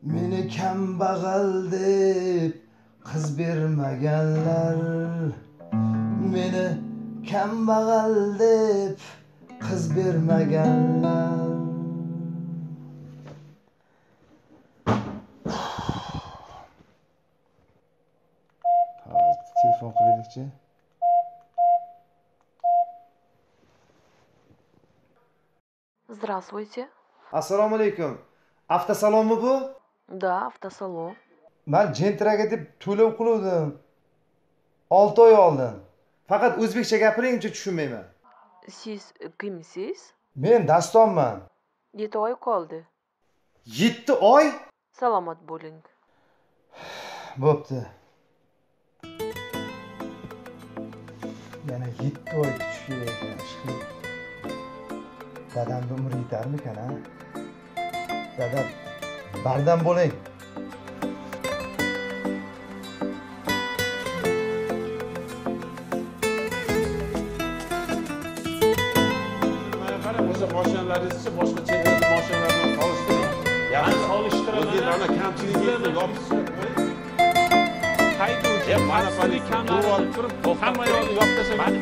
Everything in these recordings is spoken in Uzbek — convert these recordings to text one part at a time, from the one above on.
Meni kambag'al deb qiz bermaganlar, meni kambag'al deb qiz bermaganlar. Telefon qilaylikchi. Здравствуйте. Assalomu alaykum. Avtosalonmi bu? Да, автосалон. Men Gentraga deb to'lov qildim. 6 oy oldin. Faqat o'zbekcha gapiringchi tushunmayman. Siz kimsiz? Men Dastonman. 7 oy qoldi. 7 oy? Salomat bo'ling. Bo'pti. Yana 7 oy kutish kerak ekan. Ishqilib. Dadamni umri yetarmikan, ha? Dadam, bardam bo'ling. Mashinalarni boshqa chekada mashinalarni solishtiring. Yaxshi solishtiraman. O'zingizlarni kamchilikni yopishtirib qo'ying. Haydovchi monopoliy kamlarni turib, hamma yo'lni yopib tashlagan.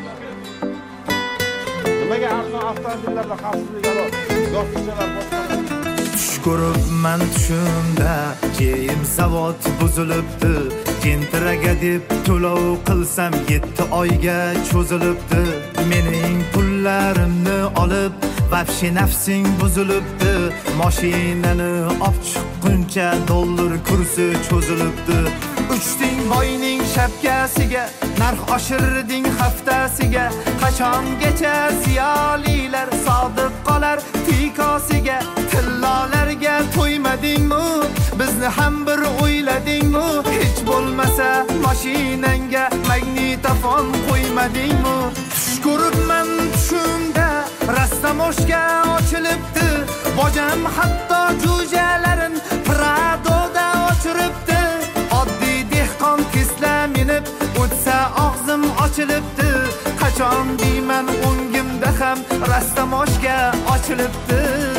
Nimaga avtomobillarda xavfsizlik yopishchalar boshqalar? Tush ko'ribman tushimda, kiyim zavod buzilibdi. Gentraga deb to'lov qilsam 7 oyga cho'zilibdi. Mening pullarimni olib vahshi nafsing buzilibdi. Mashinani olib chiqquncha dollar kursi cho'zilibdi. Uchding boyning shapkasiga, narx oshirding haftasiga. Qachongacha ziyolilar sodiq qolar tikosiga? Tillolarga to'ymadingmi? Bizni ham bir o'yladingmi? Hech bo'lmasa mashinangga magnitofon qo'ymadingmi? Tush ko'ribman tushimda, rastamoshga ochilibdi. Bojam hatto jo'jalarin Pradoda ochiribdi. Oddiy dehqon Tesla minib o'tsa og'zim ochilibdi. Qachon deyman o'ngimda ham rastamoshga ochilibdi.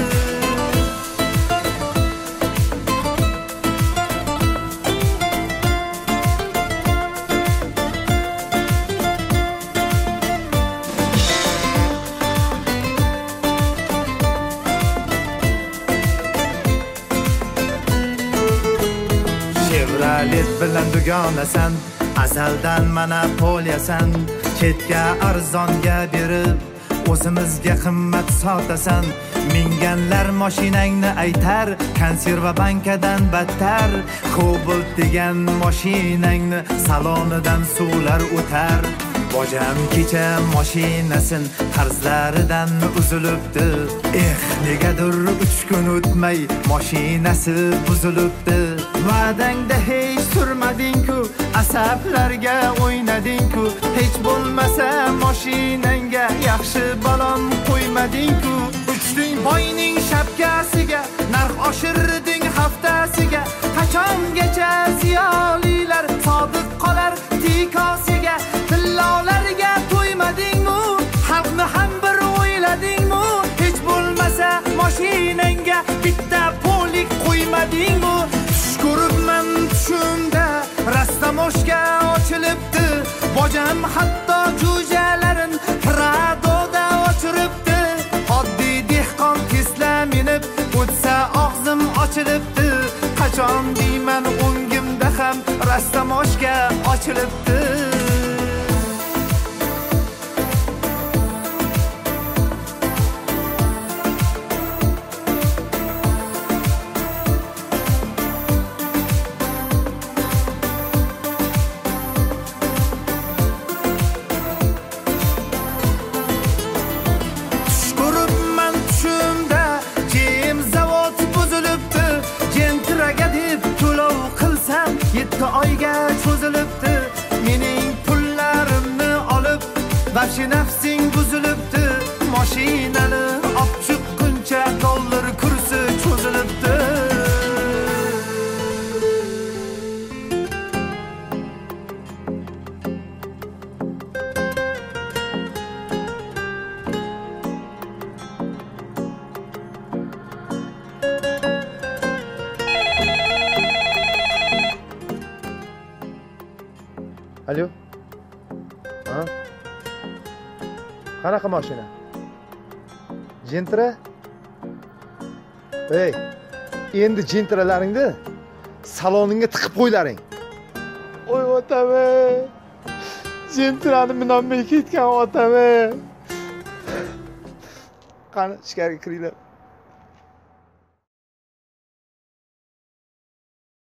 Chevrolet bilan dugonasan, azaldan monopoliyasan. Chetga arzonga berib, o'zimizga qimmat sotasan. Minganlar mashinangni aytar, konserva bankadan battar. Cobalt degan mashinangni salonidan suvlar o'tar. Bojam kecha mashinasin qarzlaridan uzilibdi. Negadir 3 kun o'tmay mashinasi buzilibdi. Va'dangda hech turmading-ku, asablarga o'ynading-ku. Hech bo'lmasa mashinangga yaxshi balon qo'ymading-ku. Uchding boyning shapkasiga, narx oshirding haftasiga. Qachongacha ziyolilar sodiq qolar tikosiga? Tillolarga to'ymadingmi? Xalqni ham bir o'yladingmi? Hech bo'lmasa mashinangga bitta polik qo'ymadingmi? Tush ko'ribman tushimda, rastamoshga ochilibdi. Bojam hatto jo'jalarin Pradoda ochiribdi. Oddiy dehqon Tesla minib o'tsa og'zim ochilibdi. Qachon deyman o'ngimda ham rastamoshga ochilibdi. Oyga cho'zilibdi. Mening pullarimni olib vahshi nafsing buzilibdi. Mashinani olib chiqquncha dollar kursi cho'zilibdi. Alo? Ha? Qanaqa mashina? Gentra? Ey, endi gentralaringni saloningga tiqib qo'ylaring. Oy otame. Gentrani minolmay ketgan otame. Qani, ichkariga kiringlar.